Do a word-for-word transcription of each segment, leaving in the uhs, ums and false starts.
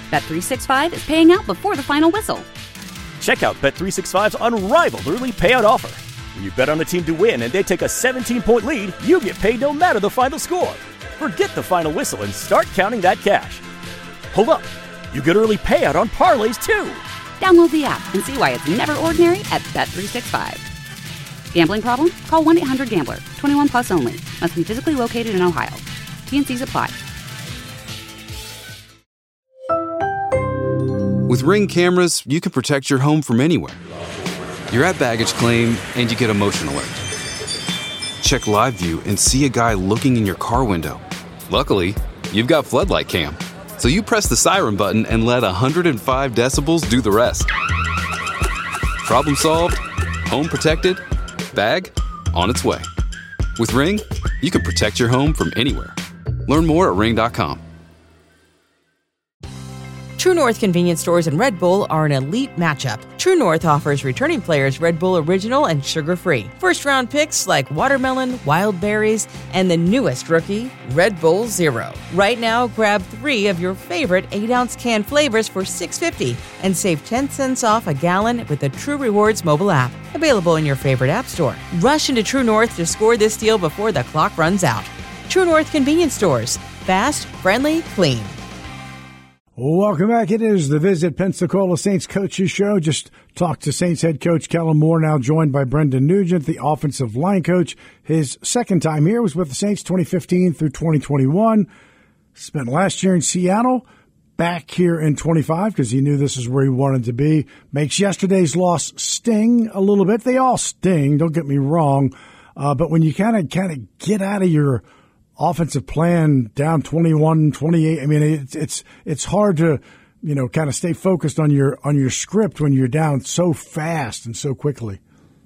Bet three sixty-five is paying out before the final whistle. Check out Bet three sixty-five's unrivaled early payout offer. When you bet on a team to win and they take a seventeen-point lead, you get paid no matter the final score. Forget the final whistle and start counting that cash. Hold up. You get early payout on parlays, too. Download the app and see why it's never ordinary at Bet three sixty-five. Gambling problem? Call one eight hundred gambler. twenty-one plus only. Must be physically located in Ohio. T and C's apply. With Ring cameras, you can protect your home from anywhere. You're at baggage claim and you get a motion alert. Check live view and see a guy looking in your car window. Luckily, you've got Floodlight Cam. So you press the siren button and let one hundred five decibels do the rest. Problem solved, home protected, bag on its way. With Ring, you can protect your home from anywhere. Learn more at ring dot com. True North convenience stores and Red Bull are an elite matchup. True North offers returning players Red Bull Original and sugar-free. First-round picks like watermelon, wild berries, and the newest rookie, Red Bull Zero. Right now, grab three of your favorite eight-ounce can flavors for six dollars and fifty cents and save ten cents off a gallon with the True Rewards mobile app. Available in your favorite app store. Rush into True North to score this deal before the clock runs out. True North convenience stores. Fast, friendly, clean. Welcome back. It is the Visit Pensacola Saints Coaches Show. Just talked to Saints head coach Kellen Moore, now joined by Brendan Nugent, the offensive line coach. His second time here was with the Saints twenty fifteen through twenty twenty-one. Spent last year in Seattle, back here in twenty-five because he knew this is where he wanted to be. Makes yesterday's loss sting a little bit. They all sting, don't get me wrong. Uh, but when you kind of kind of get out of your offensive plan down twenty-one, twenty-eight. I mean, it's it's it's hard to, you know, kind of stay focused on your on your script when you're down so fast and so quickly.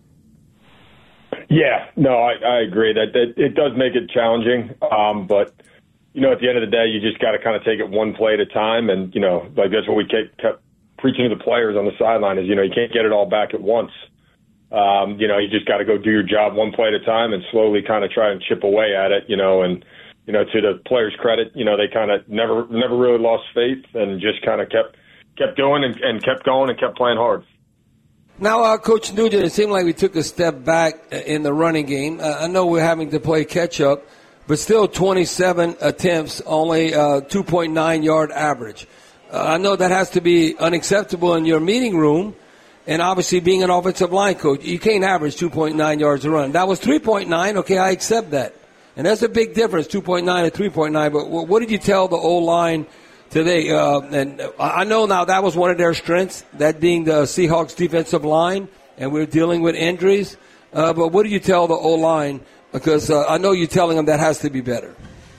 Yeah, no, I, I agree that, that it does make it challenging. Um, but you know, at the end of the day, you just got to kind of take it one play at a time. And you know, like that's what we kept, kept preaching to the players on the sideline is, you know, you can't get it all back at once. Um, you know, you just got to go do your job one play at a time and slowly kind of try and chip away at it, you know, and, you know, to the players' credit, you know, they kind of never, never really lost faith and just kind of kept, kept doing and, and kept going and kept playing hard. Now, uh, Coach Nugent, it seemed like we took a step back in the running game. Uh, I know we're having to play catch-up, but still twenty-seven attempts, only uh, two point nine yard average. Uh, I know that has to be unacceptable in your meeting room. And obviously, being an offensive line coach, you can't average two point nine yards a run. That was three point nine. Okay, I accept that. And that's a big difference, two point nine and three point nine. But what did you tell the O-line today? Uh, and I know now that was one of their strengths, that being the Seahawks defensive line, and we're dealing with injuries. Uh, but what do you tell the O-line? Because uh, I know you're telling them that has to be better.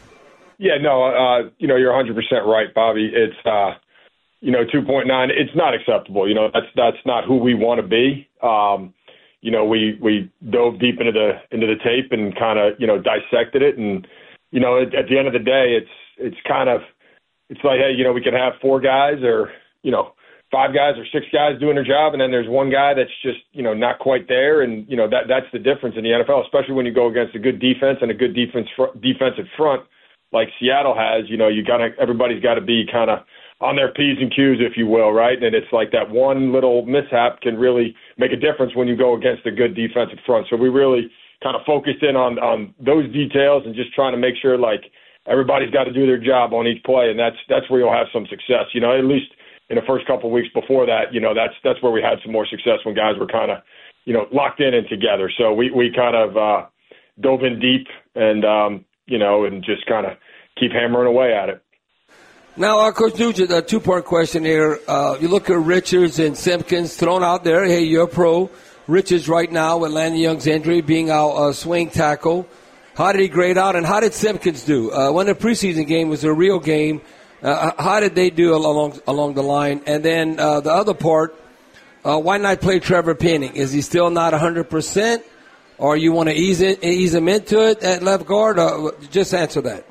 Yeah, no, uh, you know, you're one hundred percent right, Bobby. It's uh, – You know, two point nine, it's not acceptable. You know, that's that's not who we want to be. Um, you know, we, we dove deep into the into the tape and kind of, you know, dissected it. And, you know, at, at the end of the day, it's it's kind of, it's like, hey, you know, we can have four guys or, you know, five guys or six guys doing their job. And then there's one guy that's just, you know, not quite there. And, you know, that that's the difference in the N F L, especially when you go against a good defense and a good defense fr- defensive front like Seattle has. You know, you got to, everybody's got to be kind of on their P's and Q's, if you will, right? And it's like that one little mishap can really make a difference when you go against a good defensive front. So we really kind of focused in on, on those details and just trying to make sure, like, everybody's got to do their job on each play, and that's that's where you'll have some success. You know, at least in the first couple of weeks before that, you know, that's that's where we had some more success when guys were kind of, you know, locked in and together. So we, we kind of uh, dove in deep and, um, you know, and just kind of keep hammering away at it. Now, uh, Coach Nugent, a two-part question here. Uh, you look at Richards and Simpkins thrown out there. Hey, you're a pro. Richards right now with Landon Young's injury being our uh, swing tackle. How did he grade out, and how did Simpkins do? Uh, when the preseason game was a real game, uh, how did they do along along the line? And then uh, the other part, uh, why not play Trevor Penning? Is he still not one hundred percent, or you want to ease it, ease him into it at left guard? Uh, just answer that.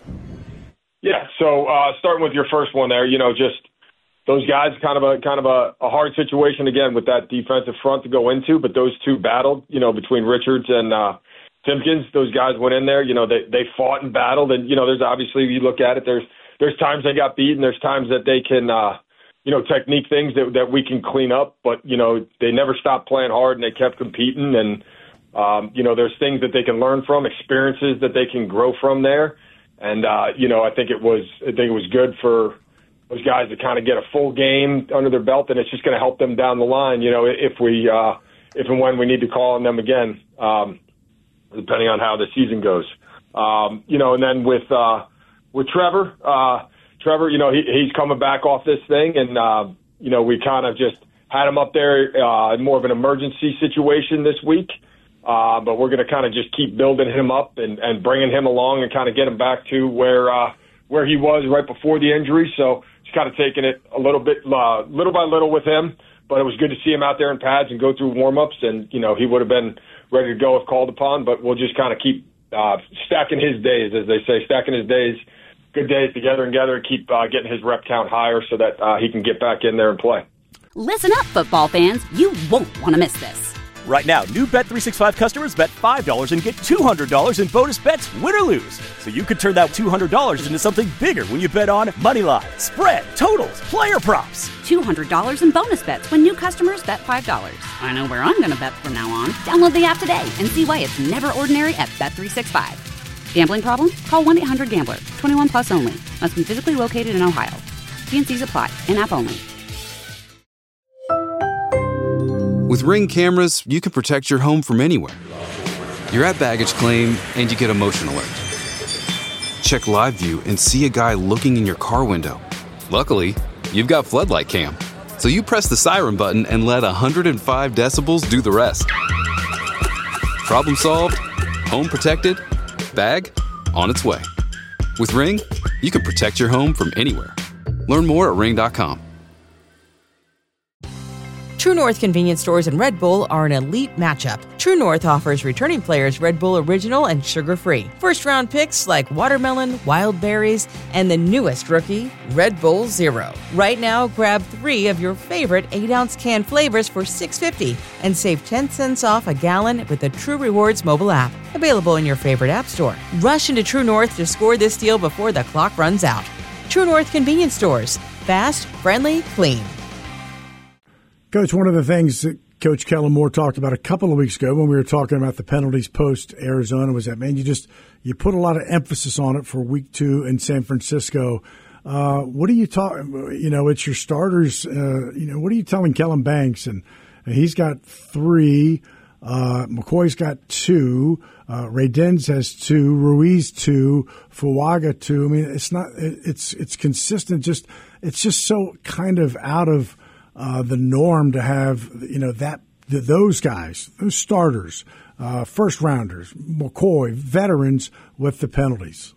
Yeah, so uh, starting with your first one there, you know, just those guys, kind of a kind of a, a hard situation again with that defensive front to go into, but those two battled, you know, between Richards and uh, Simpkins. Those guys went in there, you know, they they fought and battled, and you know, there's obviously, you look at it, there's there's times they got beat, and there's times that they can, uh, you know, technique things that that we can clean up. But, you know, they never stopped playing hard and they kept competing. And, um, you know, there's things that they can learn from, experiences that they can grow from there. And, uh, you know, I think it was I think it was good for those guys to kind of get a full game under their belt, and it's just going to help them down the line, you know, if we uh, if and when we need to call on them again, um, depending on how the season goes. Um, you know, and then with uh, with Trevor, uh, Trevor, you know, he, he's coming back off this thing, and, uh, you know, we kind of just had him up there uh, in more of an emergency situation this week. Uh, but we're going to kind of just keep building him up and, and bringing him along and kind of get him back to where uh, where he was right before the injury. So just kind of taking it a little bit, uh, little by little with him. But it was good to see him out there in pads and go through warm-ups. And, you know, he would have been ready to go if called upon. But we'll just kind of keep uh, stacking his days, as they say, stacking his days, good days together and together, and keep uh, getting his rep count higher so that uh, he can get back in there and play. Listen up, football fans. You won't want to miss this. Right now, new Bet three sixty-five customers bet five dollars and get two hundred dollars in bonus bets, win or lose. So you could turn that two hundred dollars into something bigger when you bet on moneyline, spread, totals, player props. two hundred dollars in bonus bets when new customers bet five dollars. I know where I'm going to bet from now on. Download the app today and see why it's never ordinary at Bet three sixty-five. Gambling problem? Call one eight hundred gambler. twenty-one plus only. Must be physically located in Ohio. T N Cs apply. In-app only. With Ring cameras, you can protect your home from anywhere. You're at baggage claim and you get a motion alert. Check live view and see a guy looking in your car window. Luckily, you've got floodlight cam. So you press the siren button and let one hundred five decibels do the rest. Problem solved, home protected, bag on its way. With Ring, you can protect your home from anywhere. Learn more at ring dot com. True North convenience stores and Red Bull are an elite matchup. True North offers returning players Red Bull Original and sugar-free. First-round picks like watermelon, wild berries, and the newest rookie, Red Bull Zero. Right now, grab three of your favorite eight-ounce can flavors for six dollars and fifty cents and save ten cents off a gallon with the True Rewards mobile app. Available in your favorite app store. Rush into True North to score this deal before the clock runs out. True North convenience stores. Fast, friendly, clean. Coach, one of the things that Coach Kellen Moore talked about a couple of weeks ago when we were talking about the penalties post Arizona was that, man, you just you put a lot of emphasis on it for week two in San Francisco. Uh, what are you talking? You know, it's your starters. Uh, you know, what are you telling Kellen Banks? And, and he's got three. Uh, McCoy's got two. Uh, Ray Dens has two. Ruiz two. Fuaga two. I mean, it's not. It, it's it's consistent. Just it's just so kind of out of. Uh, the norm to have, you know, that the, those guys, those starters, uh, first rounders, McCoy, veterans with the penalties.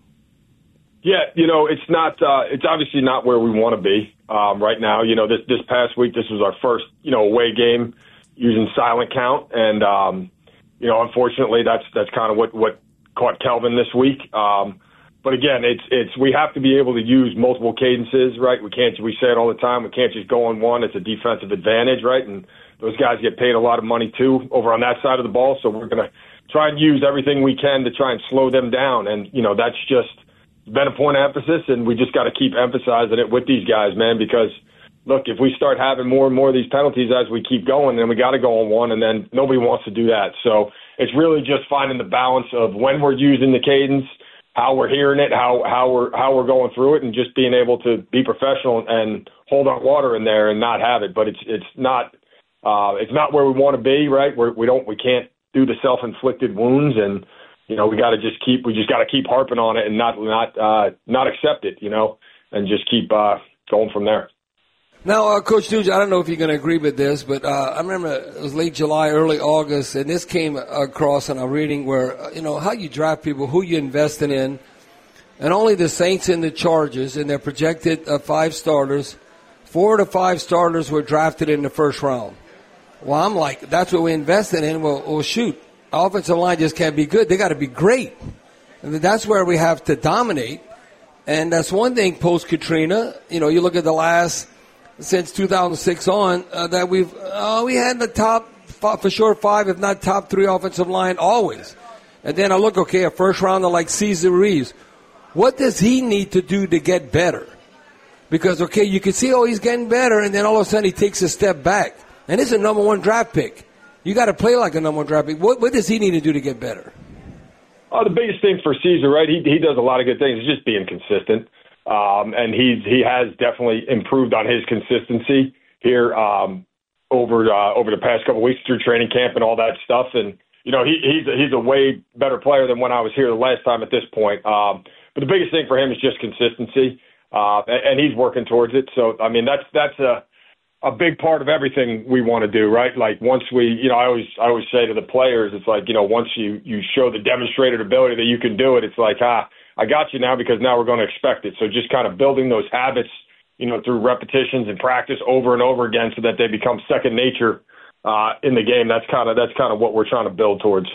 Yeah, you know, it's not. Uh, it's obviously not where we want to be um, right now. You know, this this past week, this was our first, you know, away game using silent count, and um, you know, unfortunately, that's that's kind of what what caught Kelvin this week. Um, But again, it's it's we have to be able to use multiple cadences, right? We can't we say it all the time. We can't just go on one. It's a defensive advantage, right? And those guys get paid a lot of money too over on that side of the ball. So we're going to try and use everything we can to try and slow them down. And you know that's just been a point of emphasis, and we just got to keep emphasizing it with these guys, man. Because look, if we start having more and more of these penalties as we keep going, then we got to go on one, and then nobody wants to do that. So it's really just finding the balance of when we're using the cadence, how we're hearing it, how how we're how we're going through it, and just being able to be professional and hold our water in there and not have it. But it's it's not uh, it's not where we want to be, right? We're, we don't we can't do the self-inflicted wounds, and you know we got to just keep we just got to keep harping on it and not not uh, not accept it, you know, and just keep uh, going from there. Now, uh, Coach Nugent, I don't know if you're going to agree with this, but uh, I remember it was late July, early August, and this came across in a reading where, uh, you know, how you draft people, who you investing in, and only the Saints and the Chargers, and their projected uh, five starters, four to five starters were drafted in the first round. Well, I'm like, that's what we're investing in. Well, well shoot, offensive line just can't be good. They got to be great. And that's where we have to dominate, and that's one thing post-Katrina. You know, you look at the last... since two thousand six on, uh, that we've uh, we had the top five, for sure five, if not top three offensive line always. And then I look, okay, a first rounder like Cesar Ruiz. What does he need to do to get better? Because, okay, you can see, oh, he's getting better, and then all of a sudden he takes a step back. And it's a number one draft pick. You got to play like a number one draft pick. What, what does he need to do to get better? Oh, the biggest thing for Caesar, right? He he does a lot of good things. He's just being consistent, um, and he's he has definitely improved on his consistency here um, over uh, over the past couple of weeks through training camp and all that stuff. And you know, he he's a, he's a way better player than when I was here the last time. At this point, um, but the biggest thing for him is just consistency, uh, and, and he's working towards it. So I mean, that's that's a a big part of everything we want to do, right? Like once we, you know, I always, I always say to the players, it's like, you know, once you, you show the demonstrated ability that you can do it, it's like, ah, I got you now because now we're going to expect it. So just kind of building those habits, you know, through repetitions and practice over and over again so that they become second nature uh, in the game. That's kind of, that's kind of what we're trying to build towards.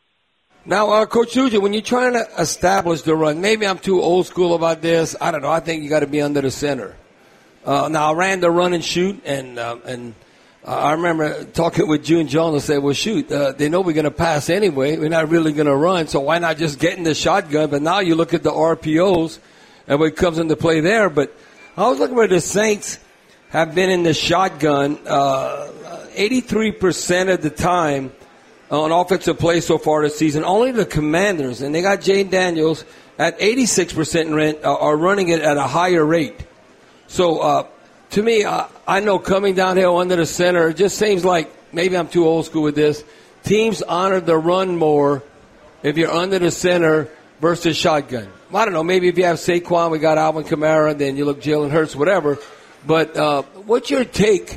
Now, uh, Coach Nugent, when you're trying to establish the run, maybe I'm too old school about this. I don't know. I think you got to be under the center. Uh, now, I ran the run and shoot, and uh, and uh, I remember talking with June Jones and said, well, shoot, uh, they know we're going to pass anyway. We're not really going to run, so why not just get in the shotgun? But now you look at the R P Os and what comes into play there. But I was looking where the Saints have been in the shotgun uh, eighty-three percent of the time on offensive play so far this season. Only the Commanders, and they got Jane Daniels at eighty-six percent rent, uh, are running it at a higher rate. So, uh, to me, uh, I know coming downhill under the center, it just seems like maybe I'm too old school with this. Teams honor the run more if you're under the center versus shotgun. I don't know. Maybe if you have Saquon, we got Alvin Kamara, then you look Jalen Hurts, whatever. But uh, what's your take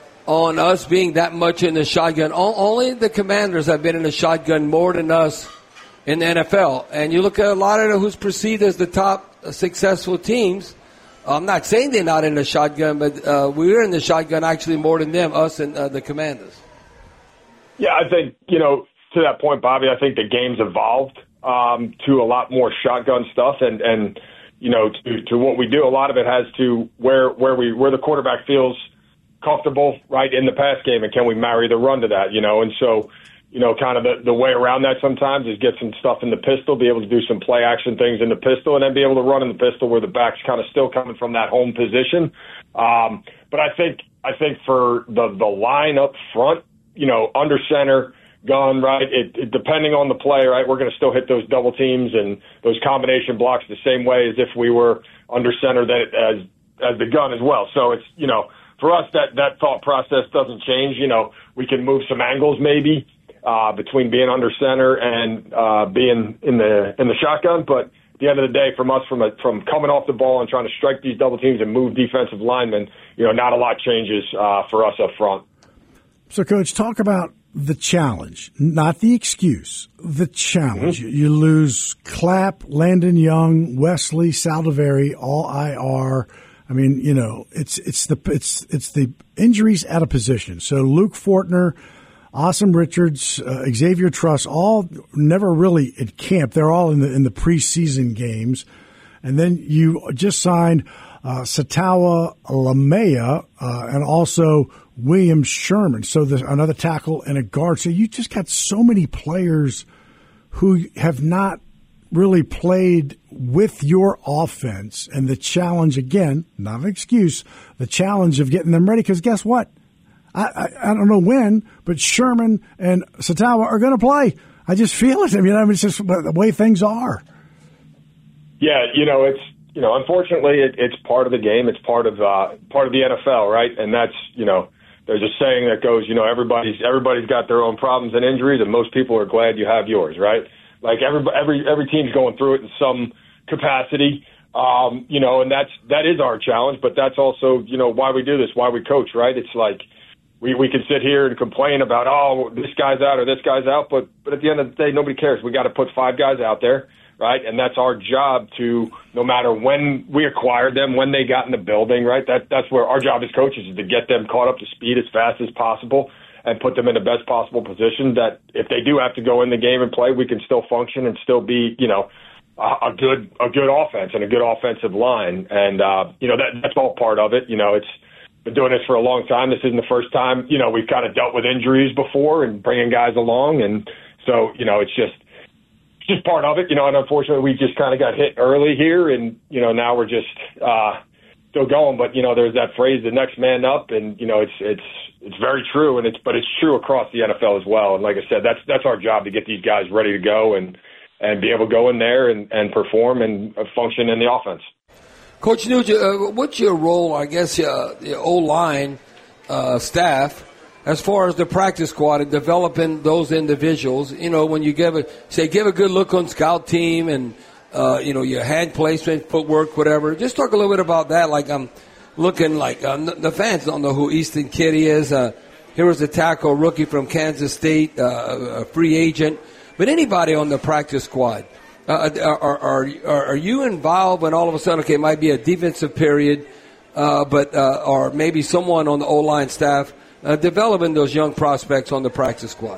on us being that much in the shotgun? O- only the Commanders have been in the shotgun more than us in the N F L. And you look at a lot of them who's perceived as the top uh, successful teams. I'm not saying they're not in the shotgun, but uh, we're in the shotgun actually more than them, us and uh, the Commanders. Yeah, I think, you know, to that point, Bobby, I think the game's evolved um, to a lot more shotgun stuff. And, and you know, to, to what we do, a lot of it has to where where we where the quarterback feels comfortable, right, in the pass game, and can we marry the run to that, you know? And so, you know, kind of the, the way around that sometimes is get some stuff in the pistol, be able to do some play action things in the pistol, and then be able to run in the pistol where the back's kind of still coming from that home position. Um, but I think I think for the, the line up front, you know, under center, gun, right, it, it, depending on the play, right, we're going to still hit those double teams and those combination blocks the same way as if we were under center that as as the gun as well. So it's, you know, for us, that, that thought process doesn't change. You know, we can move some angles maybe, Uh, between being under center and uh, being in the in the shotgun, but at the end of the day, from us, from a, from coming off the ball and trying to strike these double teams and move defensive linemen, you know, not a lot changes uh, for us up front. So, Coach, talk about the challenge, not the excuse. The challenge. Mm-hmm. You lose Clapp, Landon Young, Wesley, Saldiveri, all I R. I mean, you know, it's it's the it's it's the injuries at a position. So Luke Fortner, Awesome Richards, uh, Xavier Truss, all never really at camp. They're all in the in the preseason games. And then you just signed uh, Satawa Lamea uh, and also William Sherman. So there's another tackle and a guard. So you just got so many players who have not really played with your offense. And the challenge, again, not an excuse, the challenge of getting them ready. Because guess what? I, I, I don't know when, but Sherman and Satawa are going to play. I just feel it. I mean, I mean, it's just the way things are. Yeah, you know, it's you know, unfortunately, it, it's part of the game. It's part of uh, part of the N F L, right? And that's you know, there's a saying that goes, you know, everybody's everybody's got their own problems and injuries, and most people are glad you have yours, right? Like every every every team's going through it in some capacity. Um, you know, and that's that is our challenge, but that's also you know why we do this, why we coach, right? It's like. We we can sit here and complain about, oh, this guy's out or this guy's out, but, but at the end of the day, nobody cares. We got to put five guys out there, right? And that's our job to, no matter when we acquired them, when they got in the building, right? That That's where our job as coaches is to get them caught up to speed as fast as possible and put them in the best possible position that if they do have to go in the game and play, we can still function and still be, you know, a, a good a good offense and a good offensive line. And, uh, you know, that that's all part of it. You know, it's, been doing this for a long time. This isn't the first time, you know, we've kind of dealt with injuries before and bringing guys along. And so, you know, it's just, it's just part of it, you know, and unfortunately we just kind of got hit early here and, you know, now we're just, uh, still going. But, you know, there's that phrase, the next man up, and, you know, it's it's it's very true, and it's but it's true across the N F L as well. And like I said, that's that's our job, to get these guys ready to go and, and be able to go in there and, and perform and function in the offense. Coach Nugent, uh, what's your role, I guess, uh, the O-line uh, staff, as far as the practice squad and developing those individuals? You know, when you give a, say, give a good look on scout team and, uh, you know, your hand placement, footwork, whatever. Just talk a little bit about that. Like, I'm looking like, uh, the fans don't know who Easton Kitty is. Uh, here was a tackle rookie from Kansas State, uh, a free agent. But anybody on the practice squad, uh, are, are, are, are you involved when all of a sudden, okay, it might be a defensive period, uh, but, uh, or maybe someone on the O-line staff, Uh, developing those young prospects on the practice squad?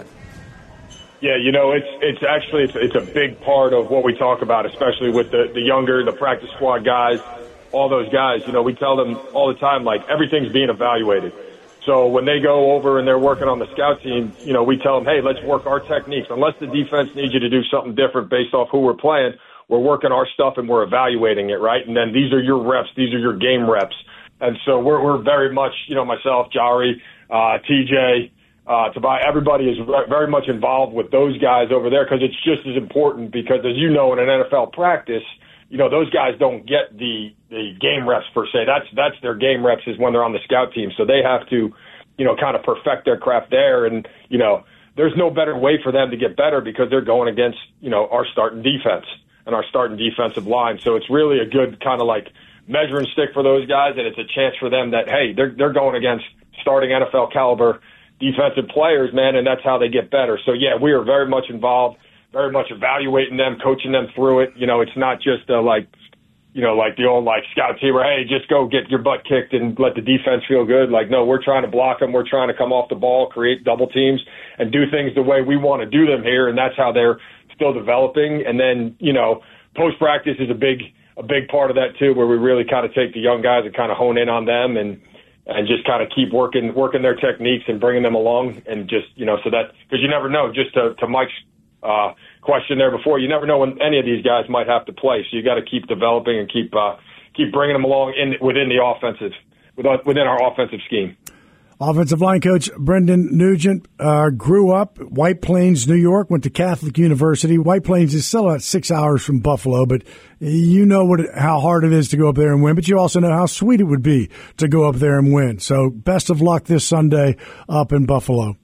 Yeah, you know, it's it's actually it's, it's a big part of what we talk about, especially with the, the younger, the practice squad guys, all those guys. You know, we tell them all the time, like, everything's being evaluated. So when they go over and they're working on the scout team, you know, we tell them, hey, let's work our techniques. Unless the defense needs you to do something different based off who we're playing, we're working our stuff and we're evaluating it, right? And then these are your reps. These are your game reps. And so we're we're very much, you know, myself, Jari, Uh, T J, uh, Tobias, everybody is very much involved with those guys over there, because it's just as important, because as you know, in an N F L practice, you know, those guys don't get the, the game reps per se. That's, that's their game reps is when they're on the scout team. So they have to, you know, kind of perfect their craft there. And, you know, there's no better way for them to get better, because they're going against, you know, our starting defense and our starting defensive line. So it's really a good kind of like measuring stick for those guys. And it's a chance for them that, hey, they're, they're going against starting N F L caliber defensive players, man, and that's how they get better. So, yeah, we are very much involved, very much evaluating them, coaching them through it. You know, it's not just uh, like, you know, like the old, like, scout team where, hey, just go get your butt kicked and let the defense feel good. Like, no, we're trying to block them. We're trying to come off the ball, create double teams, and do things the way we want to do them here, and that's how they're still developing. And then, you know, post-practice is a big a big part of that, too, where we really kind of take the young guys and kind of hone in on them and and just kind of keep working working their techniques and bringing them along. And just, you know, so that, because you never know, just to, to Mike's uh, question there before, you never know when any of these guys might have to play. So you got to keep developing and keep uh, keep bringing them along in within the offensive, within our offensive scheme. Offensive line coach Brendan Nugent uh, grew up White Plains, New York, went to Catholic University. White Plains is still about six hours from Buffalo, but you know what how hard it is to go up there and win, but you also know how sweet it would be to go up there and win. So best of luck this Sunday up in Buffalo.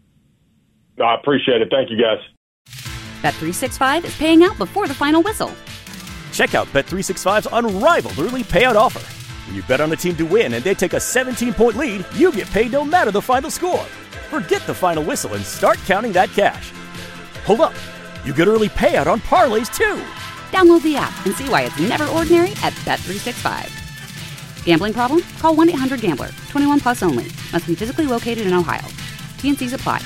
I appreciate it. Thank you, guys. Bet three sixty-five is paying out before the final whistle. Check out Bet three sixty-five's unrivaled early payout offer. When you bet on a team to win and they take a seventeen-point lead, you get paid no matter the final score. Forget the final whistle and start counting that cash. Hold up. You get early payout on parlays, too. Download the app and see why it's never ordinary at Bet three sixty-five. Gambling problem? Call one eight hundred gambler. twenty-one plus only. Must be physically located in Ohio. T N Cs apply.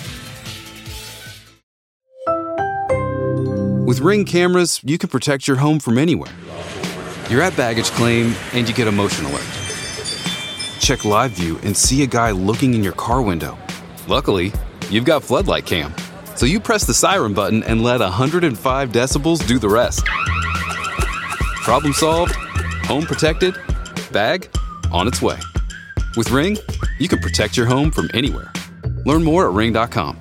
With Ring cameras, you can protect your home from anywhere. You're at baggage claim and you get a motion alert. Check live view and see a guy looking in your car window. Luckily, you've got Floodlight Cam. So you press the siren button and let one hundred five decibels do the rest. Problem solved, home protected, bag on its way. With Ring, you can protect your home from anywhere. Learn more at ring dot com.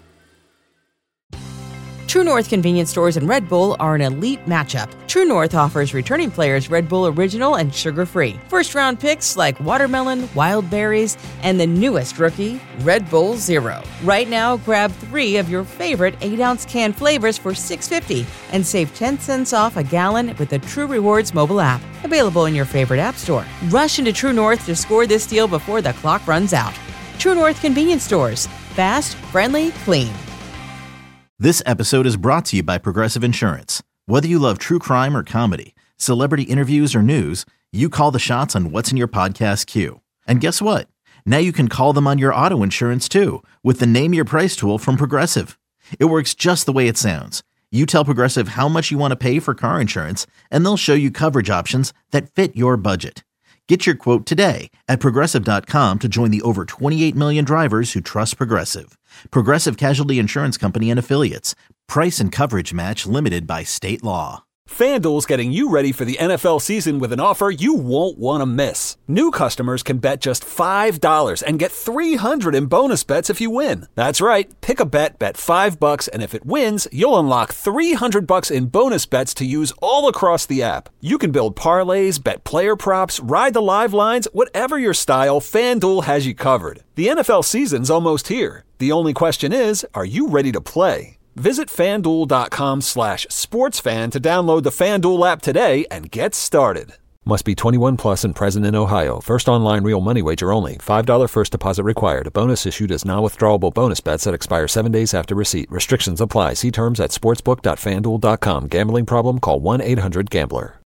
True North convenience stores and Red Bull are an elite matchup. True North offers returning players Red Bull Original and sugar-free. First-round picks like watermelon, wild berries, and the newest rookie, Red Bull Zero. Right now, grab three of your favorite eight-ounce can flavors for six dollars and fifty cents and save ten cents off a gallon with the True Rewards mobile app. Available in your favorite app store. Rush into True North to score this deal before the clock runs out. True North convenience stores. Fast, friendly, clean. This episode is brought to you by Progressive Insurance. Whether you love true crime or comedy, celebrity interviews or news, you call the shots on what's in your podcast queue. And guess what? Now you can call them on your auto insurance too with the Name Your Price tool from Progressive. It works just the way it sounds. You tell Progressive how much you want to pay for car insurance, and they'll show you coverage options that fit your budget. Get your quote today at Progressive dot com to join the over twenty-eight million drivers who trust Progressive. Progressive Casualty Insurance Company and Affiliates. Price and coverage match limited by state law. FanDuel's getting you ready for the N F L season with an offer you won't want to miss. New customers can bet just five dollars and get three hundred dollars in bonus bets if you win. That's right. Pick a bet, bet five bucks, and if it wins, you'll unlock three hundred bucks in bonus bets to use all across the app. You can build parlays, bet player props, ride the live lines, whatever your style, FanDuel has you covered. The N F L season's almost here. The only question is, are you ready to play? Visit FanDuel.com slash sportsfan to download the FanDuel app today and get started. Must be twenty-one plus and present in Ohio. First online real money wager only. five dollars first deposit required. Bonus issued as non-withdrawable bonus bets that expire seven days after receipt. Restrictions apply. See terms at sportsbook dot fan duel dot com. Gambling problem? Call one eight hundred gambler.